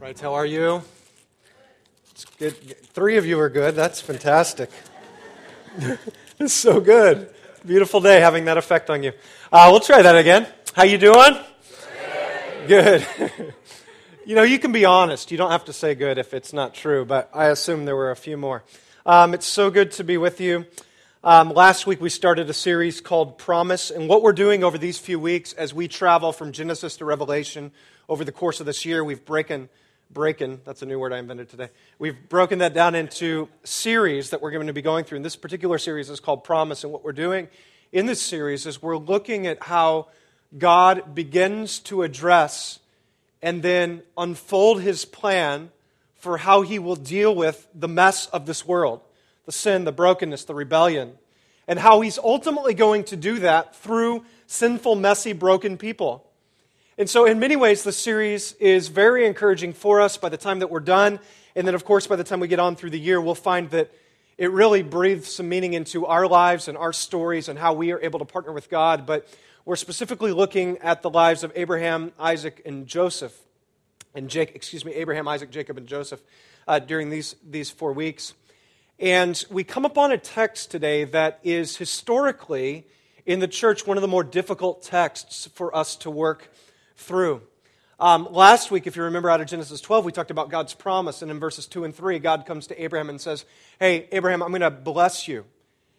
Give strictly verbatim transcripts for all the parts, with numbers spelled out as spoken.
Right, how are you? It's good. Three of you are good. That's fantastic. It's so good. Beautiful day having that effect on you. Uh, we'll try that again. How you doing? Good. You know, you can be honest. You don't have to say good if it's not true, but I assume there were a few more. Um, it's so good to be with you. Um, last week we started a series called Promise, and what we're doing over these few weeks as we travel from Genesis to Revelation over the course of this year, we've broken, breaking, that's a new word I invented today, we've broken that down into series that we're going to be going through, and this particular series is called Promise, and what we're doing in this series is we're looking at how God begins to address and then unfold His plan for how He will deal with the mess of this world, the sin, the brokenness, the rebellion, and how He's ultimately going to do that through sinful, messy, broken people. And so in many ways, this series is very encouraging for us by the time that we're done. And then, of course, by the time we get on through the year, we'll find that it really breathes some meaning into our lives and our stories and how we are able to partner with God. But we're specifically looking at the lives of Abraham, Isaac, and Joseph. And Jake, excuse me, Abraham, Isaac, Jacob, and Joseph uh, during these, these four weeks. And we come upon a text today that is historically, in the church, one of the more difficult texts for us to work through. Um, last week, if you remember out of Genesis twelve, we talked about God's promise, and in verses two and three, God comes to Abraham and says, hey, Abraham, I'm going to bless you,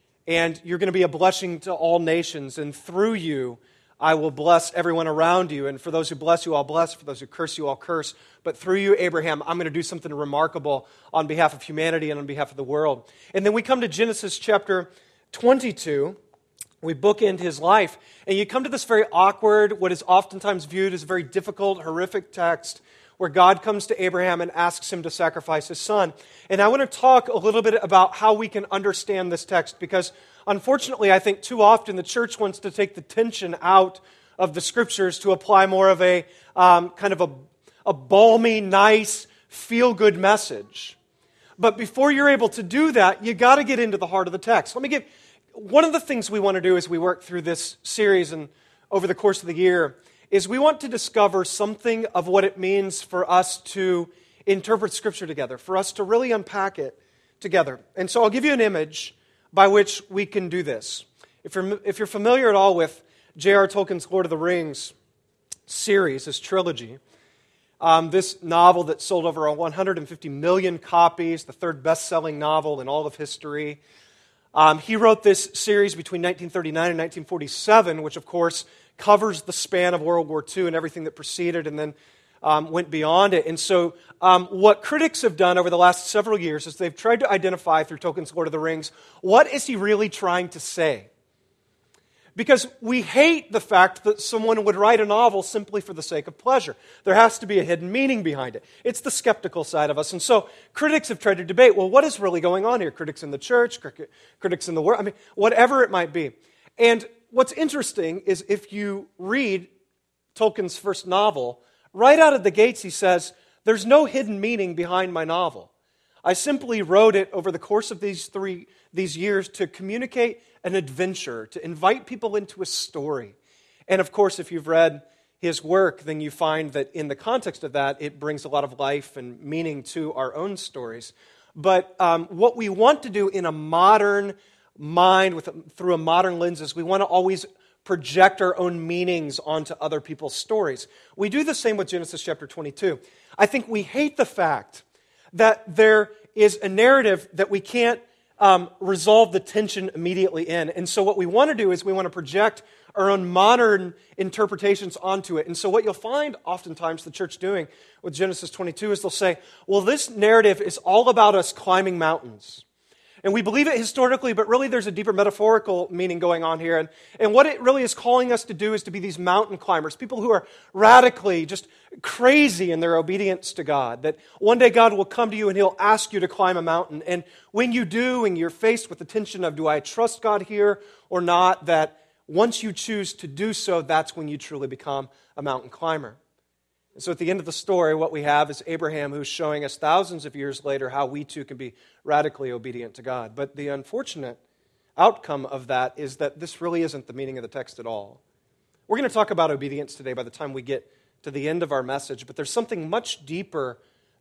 and you're going to be a blessing to all nations, and through you, I will bless everyone around you, and for those who bless you, I'll bless, for those who curse you, I'll curse, but through you, Abraham, I'm going to do something remarkable on behalf of humanity and on behalf of the world. And then we come to Genesis chapter twenty-two. We bookend his life, and you come to this very awkward, what is oftentimes viewed as a very difficult, horrific text, where God comes to Abraham and asks him to sacrifice his son. And I want to talk a little bit about how we can understand this text, because unfortunately, I think too often the church wants to take the tension out of the Scriptures to apply more of a um, kind of a, a balmy, nice, feel-good message. But before you're able to do that, you got to get into the heart of the text. Let me give... One of the things we want to do as we work through this series and over the course of the year is we want to discover something of what it means for us to interpret Scripture together, for us to really unpack it together. And so I'll give you an image by which we can do this. If you're, if you're familiar at all with J R Tolkien's Lord of the Rings series, his trilogy, um, this novel that sold over one hundred fifty million copies, the third best-selling novel in all of history. Um, he wrote this series between nineteen thirty-nine and nineteen forty-seven, which of course covers the span of World War Two and everything that preceded and then um, went beyond it. And so um, what critics have done over the last several years is they've tried to identify through Tolkien's Lord of the Rings, what is he really trying to say? Because we hate the fact that someone would write a novel simply for the sake of pleasure. There has to be a hidden meaning behind it. It's the skeptical side of us. And so critics have tried to debate, well, what is really going on here? Critics in the church, critics in the world, I mean, whatever it might be. And what's interesting is if you read Tolkien's first novel, right out of the gates he says, there's no hidden meaning behind my novel. I simply wrote it over the course of these three these years to communicate an adventure, to invite people into a story. And of course, if you've read his work, then you find that in the context of that, it brings a lot of life and meaning to our own stories. But um, what we want to do in a modern mind, with through a modern lens, is we want to always project our own meanings onto other people's stories. We do the same with Genesis chapter twenty-two. I think we hate the fact that there is a narrative that we can't um, resolve the tension immediately in. And so what we want to do is we want to project our own modern interpretations onto it. And so what you'll find oftentimes the church doing with Genesis twenty-two is they'll say, well, this narrative is all about us climbing mountains. And we believe it historically, but really there's a deeper metaphorical meaning going on here. And, and what it really is calling us to do is to be these mountain climbers, people who are radically just crazy in their obedience to God. That one day God will come to you and He'll ask you to climb a mountain. And when you do, and you're faced with the tension of, do I trust God here or not, that once you choose to do so, that's when you truly become a mountain climber. And so at the end of the story, what we have is Abraham who's showing us thousands of years later how we too can be radically obedient to God. But the unfortunate outcome of that is that this really isn't the meaning of the text at all. We're going to talk about obedience today by the time we get to the end of our message, but there's something much deeper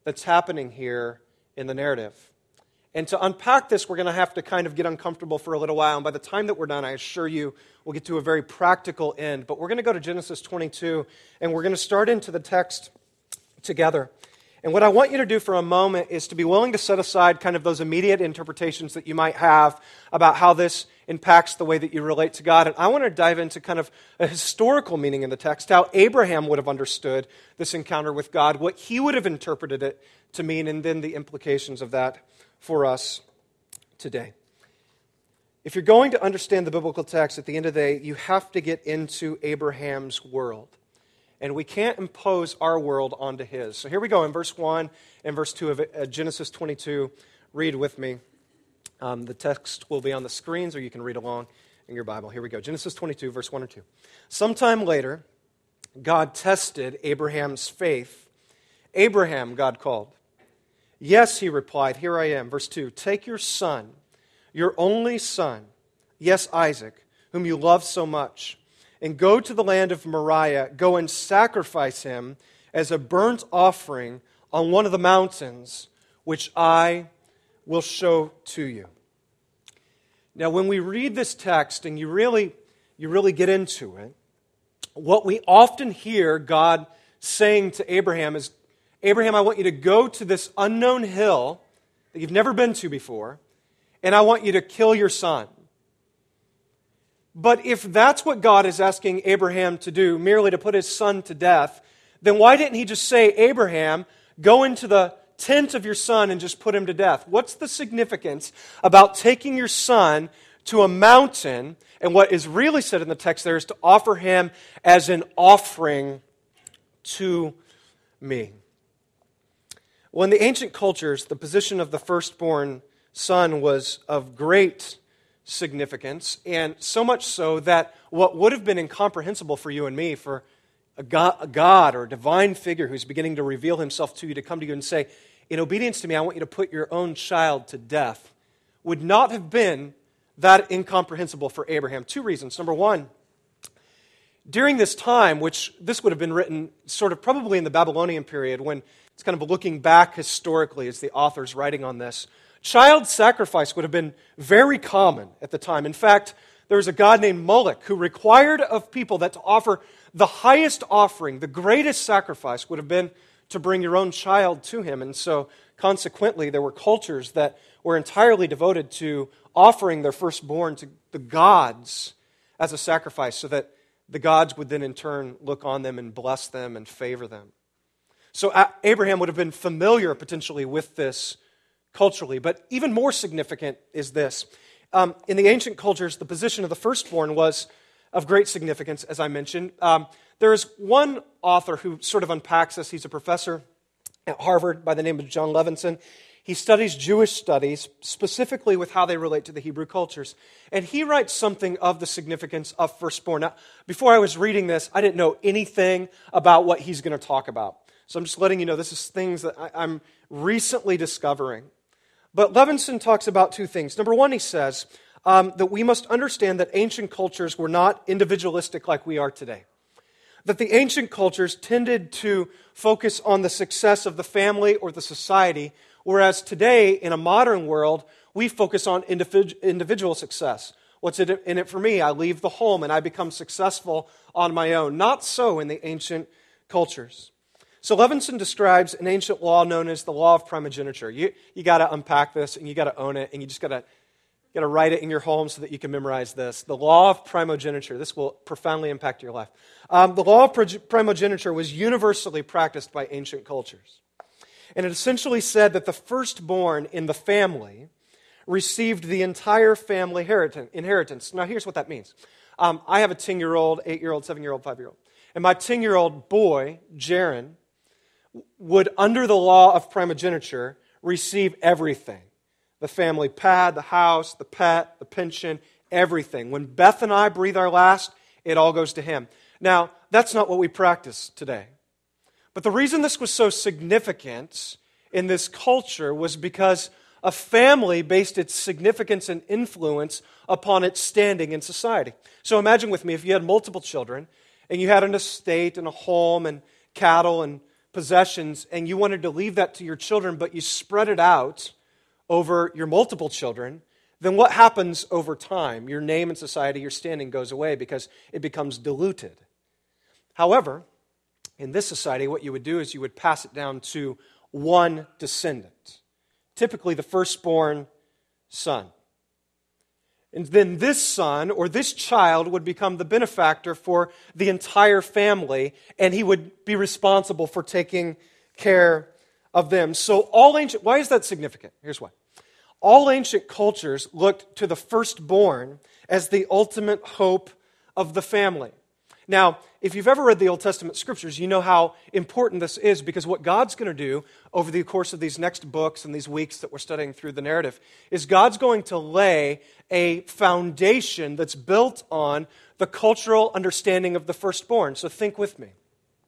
that's happening here in the narrative. And to unpack this, we're going to have to kind of get uncomfortable for a little while. And by the time that we're done, I assure you, we'll get to a very practical end. But we're going to go to Genesis twenty-two, and we're going to start into the text together. And what I want you to do for a moment is to be willing to set aside kind of those immediate interpretations that you might have about how this impacts the way that you relate to God. And I want to dive into kind of a historical meaning in the text, how Abraham would have understood this encounter with God, what he would have interpreted it to mean, and then the implications of that for us today. If you're going to understand the biblical text, at the end of the day, you have to get into Abraham's world. And we can't impose our world onto his. So here we go in verse one and verse two of uh, Genesis twenty-two. Read with me. Um, the text will be on the screens, or you can read along in your Bible. Here we go. Genesis twenty-two, verse one and two. Sometime later, God tested Abraham's faith. Abraham, God called. Yes, he replied, here I am. Verse two, take your son, your only son, yes, Isaac, whom you love so much, and go to the land of Moriah, go and sacrifice him as a burnt offering on one of the mountains, which I will show to you. Now, when we read this text and you really, you really get into it, what we often hear God saying to Abraham is, Abraham, I want you to go to this unknown hill that you've never been to before, and I want you to kill your son. But if that's what God is asking Abraham to do, merely to put his son to death, then why didn't he just say, Abraham, go into the tent of your son and just put him to death? What's the significance about taking your son to a mountain, and what is really said in the text there is to offer him as an offering to me? Well, in the ancient cultures, the position of the firstborn son was of great significance, and so much so that what would have been incomprehensible for you and me, for a God, a God or a divine figure who's beginning to reveal himself to you, to come to you and say, in obedience to me, I want you to put your own child to death, would not have been that incomprehensible for Abraham. Two reasons. Number one, during this time, which this would have been written sort of probably in the Babylonian period, when it's kind of looking back historically as the author's writing on this, child sacrifice would have been very common at the time. In fact, there was a god named Moloch who required of people that to offer the highest offering, the greatest sacrifice, would have been to bring your own child to him. And so, consequently, there were cultures that were entirely devoted to offering their firstborn to the gods as a sacrifice, so that the gods would then in turn look on them and bless them and favor them. So Abraham would have been familiar potentially with this culturally, but even more significant is this. Um, in the ancient cultures, the position of the firstborn was of great significance, as I mentioned. Um, there is one author who sort of unpacks this. He's a professor at Harvard by the name of John Levinson. He studies Jewish studies, specifically with how they relate to the Hebrew cultures. And he writes something of the significance of firstborn. Now, before I was reading this, I didn't know anything about what he's going to talk about. So I'm just letting you know this is things that I, I'm recently discovering. But Levinson talks about two things. Number one, he says um, that we must understand that ancient cultures were not individualistic like we are today. That the ancient cultures tended to focus on the success of the family or the society, whereas today, in a modern world, we focus on individ- individual success. What's in it for me? I leave the home and I become successful on my own. Not so in the ancient cultures. So Levinson describes an ancient law known as the law of primogeniture. You you got to unpack this and you got to own it, and you just got to got to write it in your home so that you can memorize this. The law of primogeniture. This will profoundly impact your life. Um, the law of primogeniture was universally practiced by ancient cultures, and it essentially said that the firstborn in the family received the entire family inheritance. Now, here's what that means. Um, I have a ten-year-old, eight-year-old, seven-year-old, five-year-old, and my ten-year-old boy, Jaron, would, under the law of primogeniture, receive everything. The family pad, the house, the pet, the pension, everything. When Beth and I breathe our last, it all goes to him. Now, that's not what we practice today. But the reason this was so significant in this culture was because a family based its significance and influence upon its standing in society. So imagine with me if you had multiple children, and you had an estate and a home and cattle and possessions and you wanted to leave that to your children, but you spread it out over your multiple children, then what happens over time? Your name in society, your standing goes away because it becomes diluted. However, in this society, what you would do is you would pass it down to one descendant, typically the firstborn son. And then this son or this child would become the benefactor for the entire family, and he would be responsible for taking care of them. So all ancient, why is that significant? Here's why. All ancient cultures looked to the firstborn as the ultimate hope of the family. Now, if you've ever read the Old Testament scriptures, you know how important this is, because what God's going to do over the course of these next books and these weeks that we're studying through the narrative is God's going to lay a foundation that's built on the cultural understanding of the firstborn. So think with me.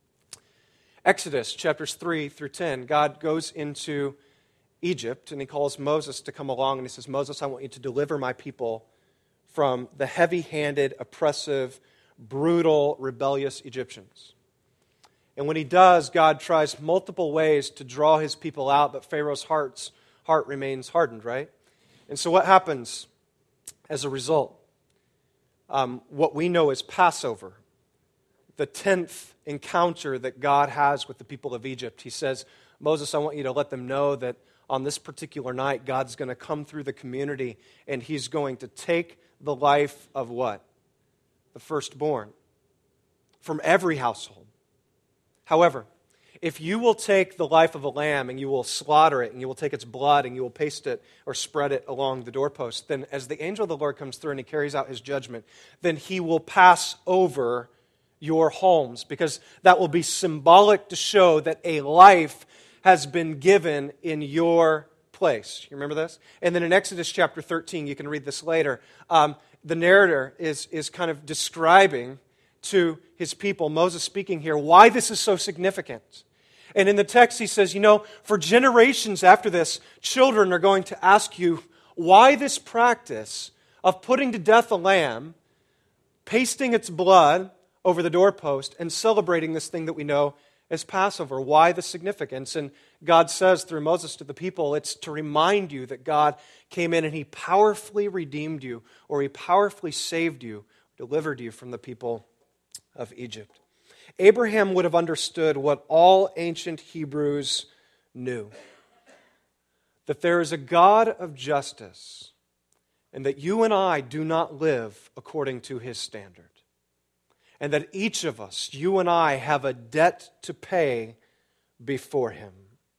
Exodus chapters three through ten, God goes into Egypt and he calls Moses to come along and he says, Moses, I want you to deliver my people from the heavy-handed, oppressive, brutal, rebellious Egyptians. And when he does, God tries multiple ways to draw his people out, but Pharaoh's heart's heart remains hardened, right? And so what happens as a result? Um, what we know as Passover, the tenth encounter that God has with the people of Egypt. He says, Moses, I want you to let them know that on this particular night, God's going to come through the community and he's going to take the life of what? The firstborn from every household. However, if you will take the life of a lamb and you will slaughter it and you will take its blood and you will paste it or spread it along the doorpost, then as the angel of the Lord comes through and he carries out his judgment, then he will pass over your homes, because that will be symbolic to show that a life has been given in your place. You remember this? And then in Exodus chapter thirteen, you can read this later, um, the narrator is, is kind of describing to his people, Moses speaking here, why this is so significant. And in the text he says, you know, for generations after this, children are going to ask you why this practice of putting to death a lamb, pasting its blood over the doorpost, and celebrating this thing that we know as Passover. Why the significance? And God says through Moses to the people, it's to remind you that God came in and he powerfully redeemed you, or he powerfully saved you, delivered you from the people of Egypt. Abraham would have understood what all ancient Hebrews knew, that there is a God of justice, and that you and I do not live according to his standard. And that each of us, you and I, have a debt to pay before him.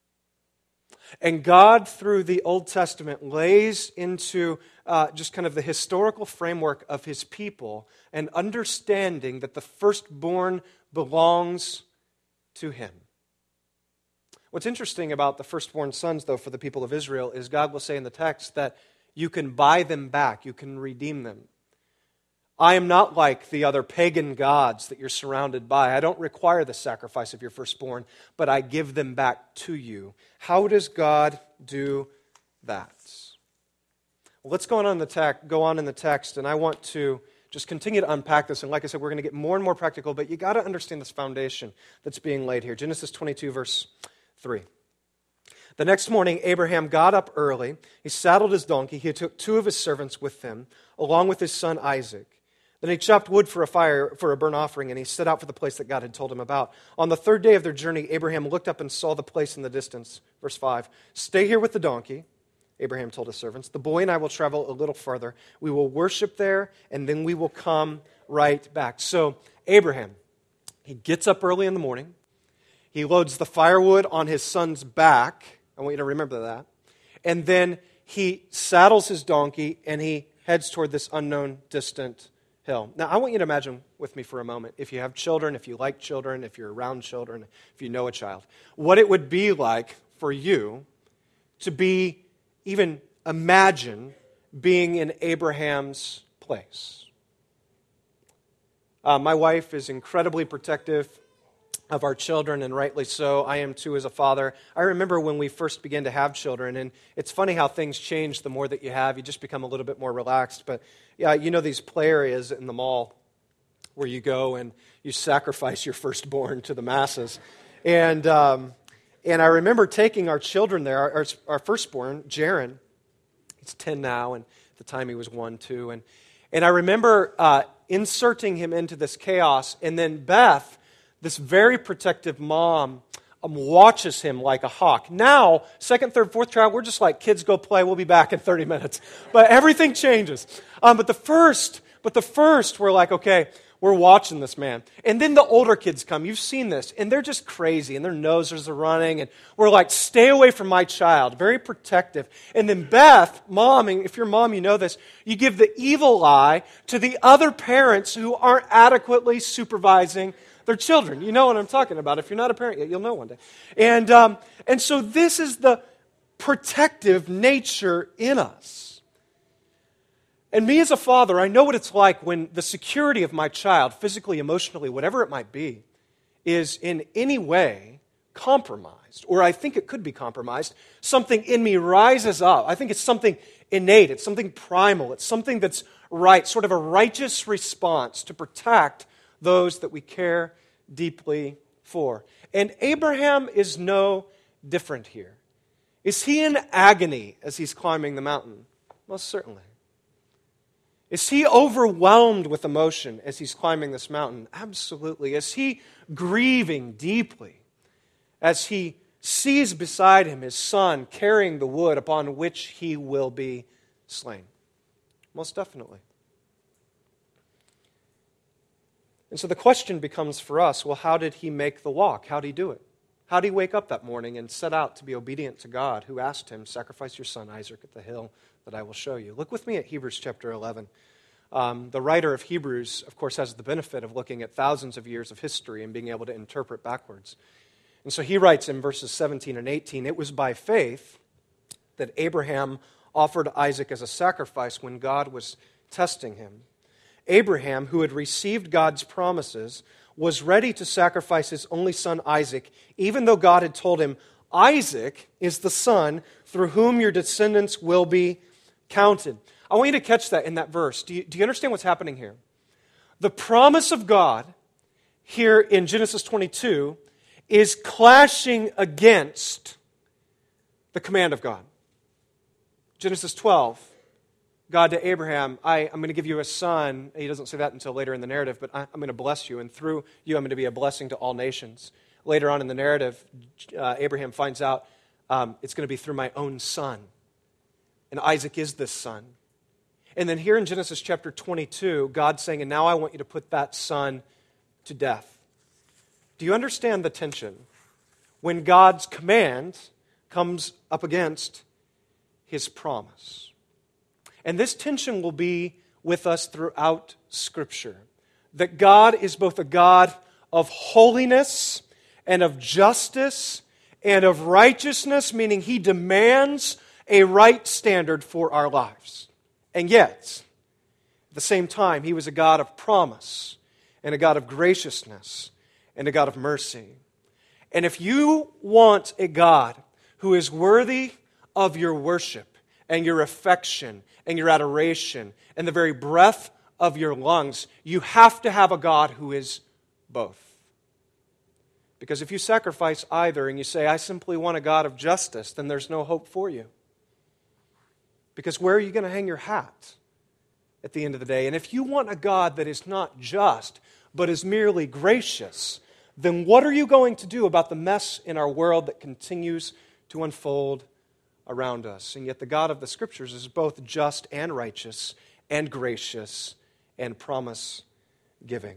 And God, through the Old Testament, lays into uh, just kind of the historical framework of his people an understanding that the firstborn belongs to him. What's interesting about the firstborn sons, though, for the people of Israel is God will say in the text that you can buy them back, you can redeem them. I am not like the other pagan gods that you're surrounded by. I don't require the sacrifice of your firstborn, but I give them back to you. How does God do that? Well, let's go on in the text, go on in the text, and I want to just continue to unpack this. And like I said, we're going to get more and more practical, but you got to understand this foundation that's being laid here. Genesis twenty-two, verse three. The next morning, Abraham got up early. He saddled his donkey. He took two of his servants with him, along with his son Isaac. Then he chopped wood for a fire, for a burnt offering, and he set out for the place that God had told him about. On the third day of their journey, Abraham looked up and saw the place in the distance. Verse five, stay here with the donkey, Abraham told his servants. The boy and I will travel a little farther. We will worship there, and then we will come right back. So Abraham, he gets up early in the morning. He loads the firewood on his son's back. I want you to remember that. And then he saddles his donkey, and he heads toward this unknown, distant hill. Now, I want you to imagine with me for a moment, if you have children, if you like children, if you're around children, if you know a child, what it would be like for you to be, even imagine, being in Abraham's place. Uh, my wife is incredibly protective of our children, and rightly so. I am too as a father. I remember when we first began to have children, and it's funny how things change the more that you have. You just become a little bit more relaxed. But yeah, you know these play areas in the mall where you go and you sacrifice your firstborn to the masses. And um, and I remember taking our children there, our, our firstborn, Jaron. He's ten now, and at the time he was one, too. And, and I remember uh, inserting him into this chaos, and then Beth, this very protective mom, um, watches him like a hawk. Now, second, third, fourth child, we're just like, kids, go play, we'll be back in thirty minutes. But everything changes. Um, but the first, but the first, we're like, okay, we're watching this man. And then the older kids come. You've seen this. And they're just crazy. And their noses are running. And we're like, stay away from my child. Very protective. And then Beth, mom, and if you're mom, you know this, you give the evil eye to the other parents who aren't adequately supervising their children. You know what I'm talking about. If you're not a parent yet, you'll know one day. And, um, and so this is the protective nature in us. And me as a father, I know what it's like when the security of my child, physically, emotionally, whatever it might be, is in any way compromised, or I think it could be compromised. Something in me rises up. I think it's something innate. It's something primal. It's something that's right, sort of a righteous response to protect those that we care deeply for. And Abraham is no different here. Is he in agony as he's climbing the mountain? Most certainly. Is he overwhelmed with emotion as he's climbing this mountain? Absolutely. Is he grieving deeply as he sees beside him his son carrying the wood upon which he will be slain? Most definitely. And so the question becomes for us, well, how did he make the walk? How did he do it? How did he wake up that morning and set out to be obedient to God, who asked him, sacrifice your son Isaac at the hill that I will show you? Look with me at Hebrews chapter eleven. Um, the writer of Hebrews, of course, has the benefit of looking at thousands of years of history and being able to interpret backwards. And so he writes in verses seventeen and eighteen, it was by faith that Abraham offered Isaac as a sacrifice when God was testing him. Abraham, who had received God's promises, was ready to sacrifice his only son Isaac, even though God had told him, Isaac is the son through whom your descendants will be counted. I want you to catch that in that verse. Do you, do you understand what's happening here? The promise of God here in Genesis twenty-two is clashing against the command of God. Genesis twelve, God to Abraham, I, I'm going to give you a son. He doesn't say that until later in the narrative, but I, I'm going to bless you, and through you I'm going to be a blessing to all nations. Later on in the narrative, uh, Abraham finds out um, it's going to be through my own son. And Isaac is this son. And then here in Genesis chapter twenty-two, God's saying, and now I want you to put that son to death. Do you understand the tension? When God's command comes up against his promise. And this tension will be with us throughout Scripture. That God is both a God of holiness and of justice and of righteousness, meaning he demands a right standard for our lives. And yet, at the same time, he was a God of promise and a God of graciousness and a God of mercy. And if you want a God who is worthy of your worship and your affection and your adoration and the very breath of your lungs, you have to have a God who is both. Because if you sacrifice either and you say, I simply want a God of justice, then there's no hope for you. Because where are you going to hang your hat at the end of the day? And if you want a God that is not just, but is merely gracious, then what are you going to do about the mess in our world that continues to unfold around us? And yet the God of the Scriptures is both just and righteous and gracious and promise-giving.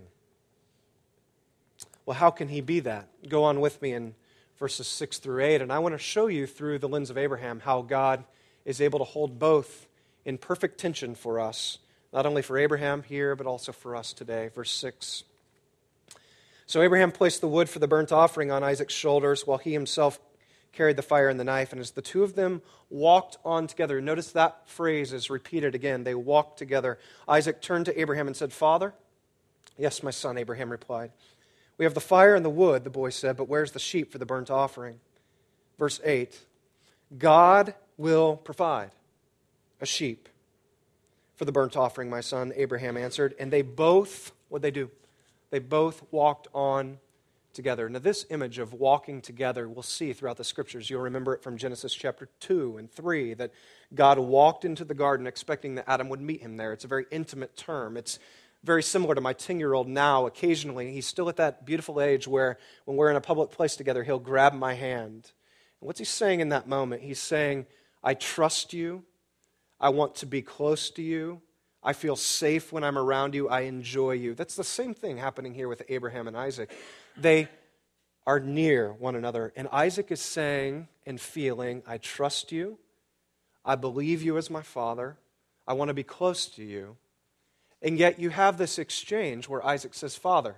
Well, how can he be that? Go on with me in verses six through eight, and I want to show you through the lens of Abraham how God is able to hold both in perfect tension for us, not only for Abraham here, but also for us today. Verse six. So Abraham placed the wood for the burnt offering on Isaac's shoulders, while he himself carried the fire and the knife. And as the two of them walked on together, notice that phrase is repeated again. They walked together. Isaac turned to Abraham and said, Father? Yes, my son, Abraham replied. We have the fire and the wood, the boy said, but where's the sheep for the burnt offering? Verse eight. God will provide a sheep for the burnt offering, my son, Abraham answered. And they both, what'd they do? They both walked on together. Now, this image of walking together we'll see throughout the Scriptures. You'll remember it from Genesis chapter two and three, that God walked into the garden expecting that Adam would meet him there. It's a very intimate term. It's very similar to my ten-year-old now. Occasionally, he's still at that beautiful age where when we're in a public place together, he'll grab my hand. And what's he saying in that moment? He's saying, I trust you. I want to be close to you. I feel safe when I'm around you. I enjoy you. That's the same thing happening here with Abraham and Isaac. They are near one another. And Isaac is saying and feeling, I trust you. I believe you as my father. I want to be close to you. And yet you have this exchange where Isaac says, Father,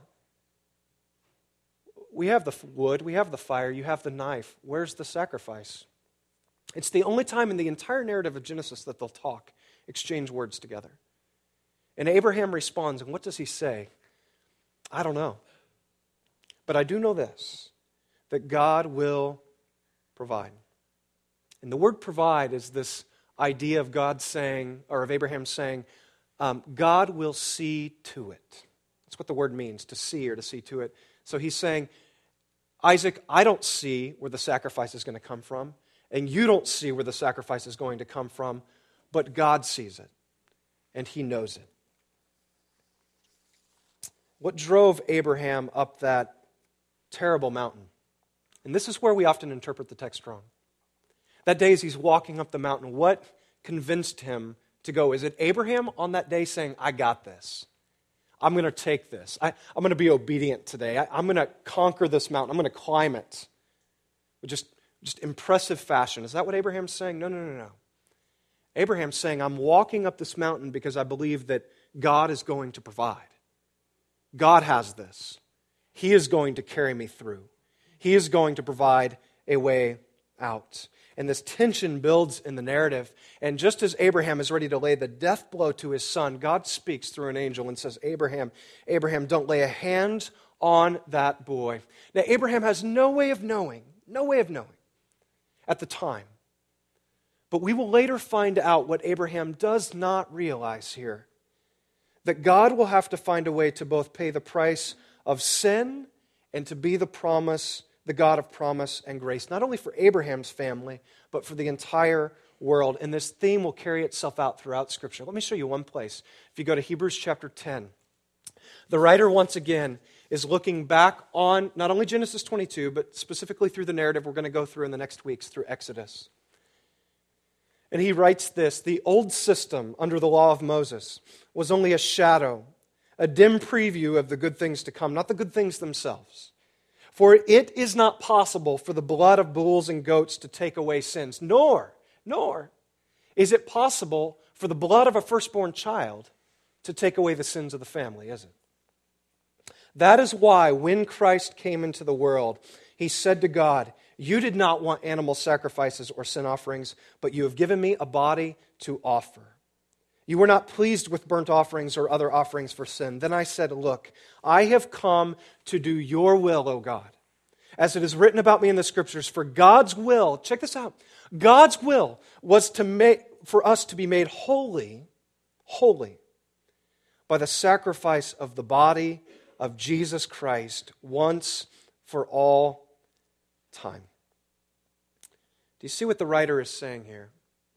we have the wood, we have the fire, you have the knife. Where's the sacrifice? It's the only time in the entire narrative of Genesis that they'll talk, exchange words together. And Abraham responds, and what does he say? I don't know. But I do know this, that God will provide. And the word provide is this idea of God saying, or of Abraham saying, um, God will see to it. That's what the word means, to see or to see to it. So he's saying, Isaac, I don't see where the sacrifice is going to come from, and you don't see where the sacrifice is going to come from, but God sees it, and he knows it. What drove Abraham up that terrible mountain? And this is where we often interpret the text wrong. That day as he's walking up the mountain, what convinced him to go? Is it Abraham on that day saying, I got this. I'm going to take this. I, I'm going to be obedient today. I, I'm going to conquer this mountain. I'm going to climb it. With just, just impressive fashion. Is that what Abraham's saying? No, no, no, no. Abraham's saying, I'm walking up this mountain because I believe that God is going to provide. God has this. He is going to carry me through. He is going to provide a way out. And this tension builds in the narrative. And just as Abraham is ready to lay the death blow to his son, God speaks through an angel and says, Abraham, Abraham, don't lay a hand on that boy. Now, Abraham has no way of knowing, no way of knowing at the time. But we will later find out what Abraham does not realize here. That God will have to find a way to both pay the price of sin and to be the promise, the God of promise and grace, not only for Abraham's family, but for the entire world. And this theme will carry itself out throughout Scripture. Let me show you one place. If you go to Hebrews chapter ten, the writer once again is looking back on not only Genesis twenty-two, but specifically through the narrative we're going to go through in the next weeks through Exodus. And he writes this, the old system under the law of Moses was only a shadow, a dim preview of the good things to come, not the good things themselves. For it is not possible for the blood of bulls and goats to take away sins, nor, nor is it possible for the blood of a firstborn child to take away the sins of the family, is it? That is why when Christ came into the world, he said to God, you did not want animal sacrifices or sin offerings, but you have given me a body to offer. You were not pleased with burnt offerings or other offerings for sin. Then I said, look, I have come to do your will, O God. As it is written about me in the Scriptures, for God's will, check this out, God's will was to make for us to be made holy, holy, by the sacrifice of the body of Jesus Christ once for all time. Do you see what the writer is saying here?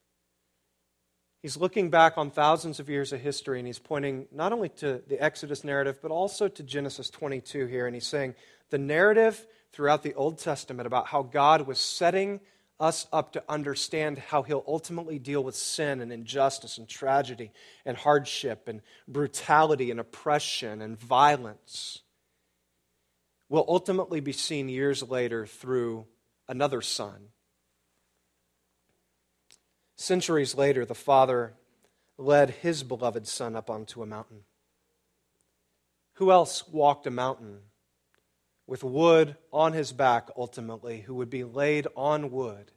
He's looking back on thousands of years of history, and he's pointing not only to the Exodus narrative, but also to Genesis twenty-two here. And he's saying the narrative throughout the Old Testament about how God was setting us up to understand how he'll ultimately deal with sin and injustice and tragedy and hardship and brutality and oppression and violence will ultimately be seen years later through another son. Centuries later, the Father led his beloved Son up onto a mountain. Who else walked a mountain with wood on his back ultimately, who would be laid on wood?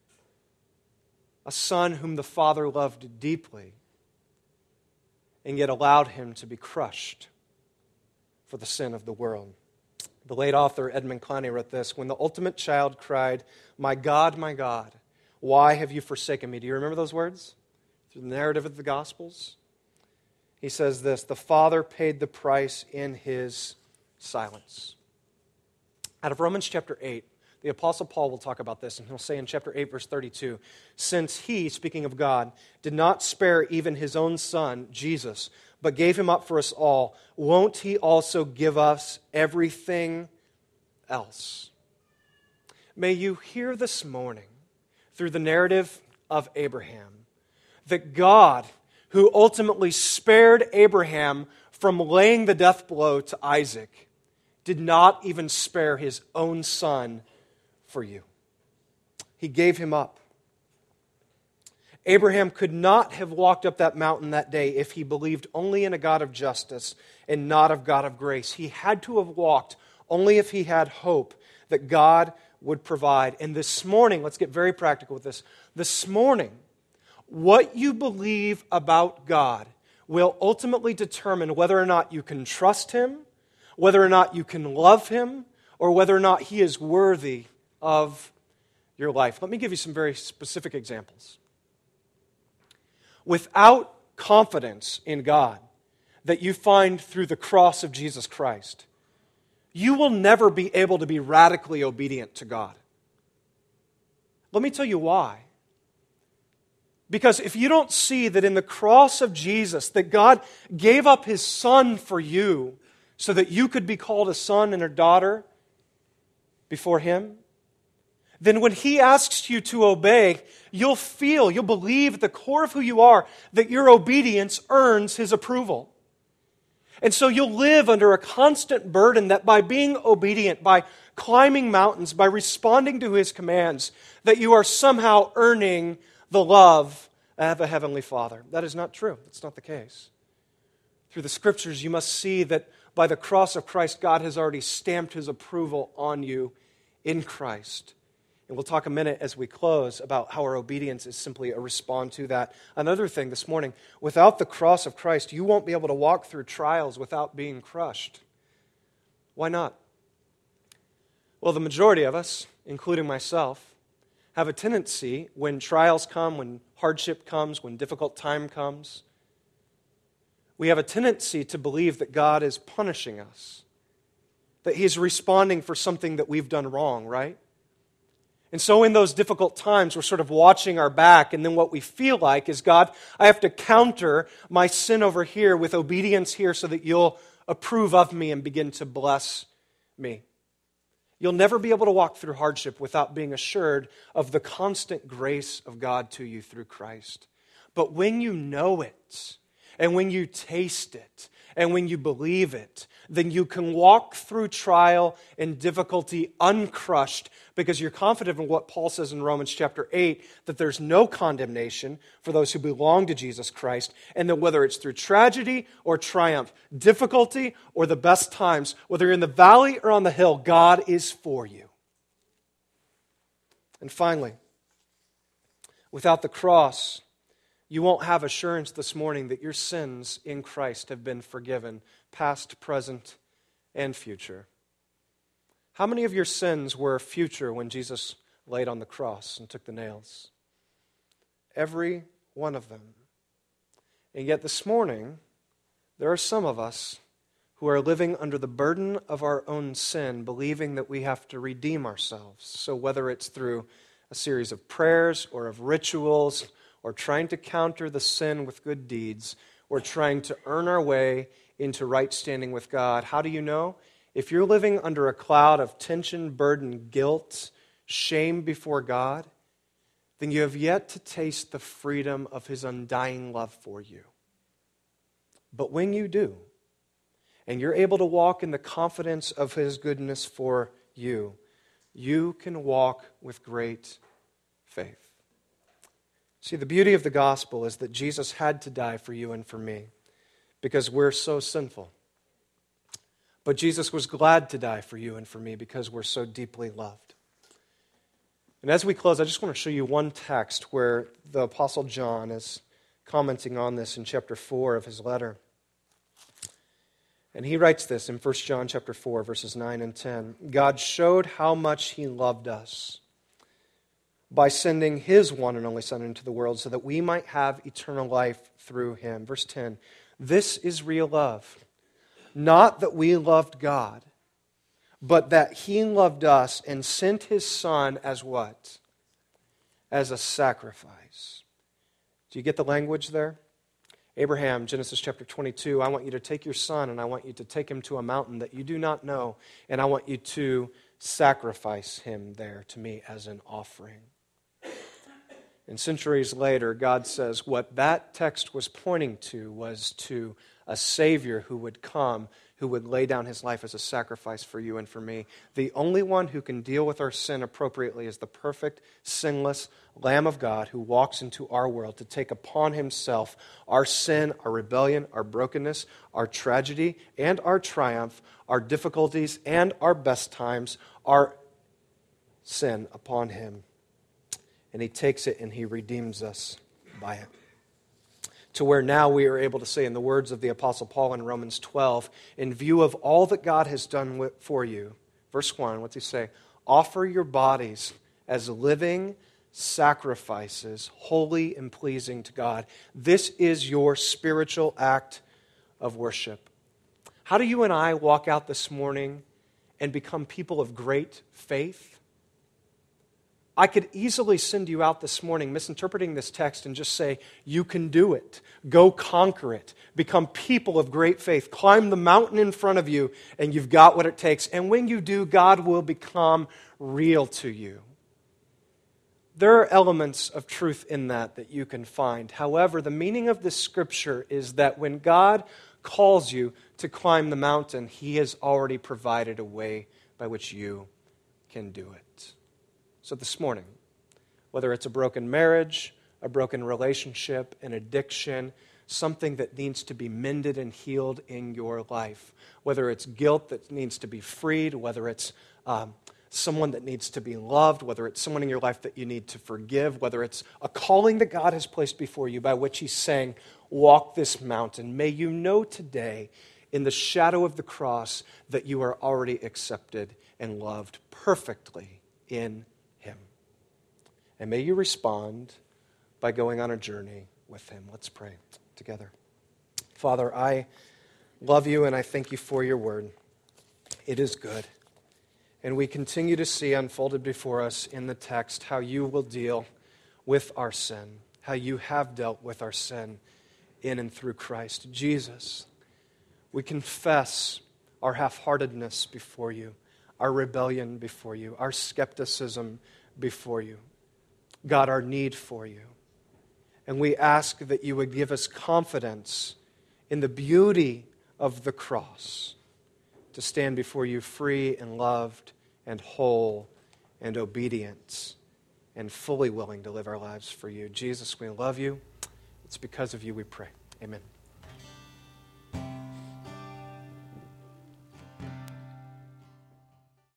A Son whom the Father loved deeply and yet allowed him to be crushed for the sin of the world. The late author Edmund Clowney wrote this, when the ultimate child cried, my God, my God, why have you forsaken me? Do you remember those words? Through the narrative of the Gospels? He says this, the Father paid the price in his silence. Out of Romans chapter eight, the Apostle Paul will talk about this, and he'll say in chapter eight, verse thirty-two, since he, speaking of God, did not spare even his own Son, Jesus, but gave him up for us all, won't he also give us everything else? May you hear this morning, through the narrative of Abraham, that God, who ultimately spared Abraham from laying the death blow to Isaac, did not even spare his own son for you. He gave him up. Abraham could not have walked up that mountain that day if he believed only in a God of justice and not of God of grace. He had to have walked only if he had hope that God would provide. And this morning, let's get very practical with this. This morning, what you believe about God will ultimately determine whether or not you can trust Him, whether or not you can love Him, or whether or not He is worthy of your life. Let me give you some very specific examples. Without confidence in God that you find through the cross of Jesus Christ, you will never be able to be radically obedient to God. Let me tell you why. Because if you don't see that in the cross of Jesus, that God gave up His Son for you so that you could be called a son and a daughter before Him, then when He asks you to obey, you'll feel, you'll believe at the core of who you are that your obedience earns His approval. And so you'll live under a constant burden that by being obedient, by climbing mountains, by responding to His commands, that you are somehow earning the love of a Heavenly Father. That is not true. That's not the case. Through the Scriptures, you must see that by the cross of Christ, God has already stamped His approval on you in Christ. And we'll talk a minute as we close about how our obedience is simply a response to that. Another thing this morning, without the cross of Christ, you won't be able to walk through trials without being crushed. Why not? Well, the majority of us, including myself, have a tendency when trials come, when hardship comes, when difficult time comes, we have a tendency to believe that God is punishing us, that He's responding for something that we've done wrong, right? And so in those difficult times, we're sort of watching our back, and then what we feel like is, God, I have to counter my sin over here with obedience here so that you'll approve of me and begin to bless me. You'll never be able to walk through hardship without being assured of the constant grace of God to you through Christ. But when you know it, and when you taste it, and when you believe it, then you can walk through trial and difficulty uncrushed because you're confident in what Paul says in Romans chapter eight, that there's no condemnation for those who belong to Jesus Christ, and that whether it's through tragedy or triumph, difficulty or the best times, whether you're in the valley or on the hill, God is for you. And finally, without the cross, you won't have assurance this morning that your sins in Christ have been forgiven, past, present, and future. How many of your sins were future when Jesus laid on the cross and took the nails? Every one of them. And yet this morning, there are some of us who are living under the burden of our own sin, believing that we have to redeem ourselves. So whether it's through a series of prayers or of rituals, or trying to counter the sin with good deeds, or trying to earn our way into right standing with God. How do you know? If you're living under a cloud of tension, burden, guilt, shame before God, then you have yet to taste the freedom of His undying love for you. But when you do, and you're able to walk in the confidence of His goodness for you, you can walk with great faith. See, the beauty of the gospel is that Jesus had to die for you and for me because we're so sinful. But Jesus was glad to die for you and for me because we're so deeply loved. And as we close, I just want to show you one text where the Apostle John is commenting on this in chapter four of his letter. And he writes this in First John chapter four, verses nine and ten. God showed how much He loved us by sending His one and only Son into the world so that we might have eternal life through Him. Verse ten, this is real love. Not that we loved God, but that he loved us and sent his Son as what? As a sacrifice. Do you get the language there? Abraham, Genesis chapter twenty-two, I want you to take your son and I want you to take him to a mountain that you do not know, and I want you to sacrifice him there to me as an offering. And centuries later, God says what that text was pointing to was to a Savior who would come, who would lay down his life as a sacrifice for you and for me. The only one who can deal with our sin appropriately is the perfect, sinless Lamb of God who walks into our world to take upon himself our sin, our rebellion, our brokenness, our tragedy, and our triumph, our difficulties, and our best times, our sin upon him. And he takes it and he redeems us by it. To where now we are able to say, in the words of the Apostle Paul in Romans twelve, in view of all that God has done for you, verse one, what's he say? Offer your bodies as living sacrifices, holy and pleasing to God. This is your spiritual act of worship. How do you and I walk out this morning and become people of great faith? I could easily send you out this morning misinterpreting this text and just say, you can do it. Go conquer it. Become people of great faith. Climb the mountain in front of you, and you've got what it takes. And when you do, God will become real to you. There are elements of truth in that that you can find. However, the meaning of this scripture is that when God calls you to climb the mountain, He has already provided a way by which you can do it. So this morning, whether it's a broken marriage, a broken relationship, an addiction, something that needs to be mended and healed in your life, whether it's guilt that needs to be freed, whether it's um, someone that needs to be loved, whether it's someone in your life that you need to forgive, whether it's a calling that God has placed before you by which He's saying, walk this mountain. May you know today, in the shadow of the cross, that you are already accepted and loved perfectly in Him. And may you respond by going on a journey with Him. Let's pray together. Father, I love you and I thank you for your word. It is good. And we continue to see unfolded before us in the text how you will deal with our sin, how you have dealt with our sin in and through Christ Jesus. We confess our half-heartedness before you, our rebellion before you, our skepticism before you. God, our need for you. And we ask that you would give us confidence in the beauty of the cross to stand before you free and loved and whole and obedient and fully willing to live our lives for you. Jesus, we love you. It's because of you we pray. Amen.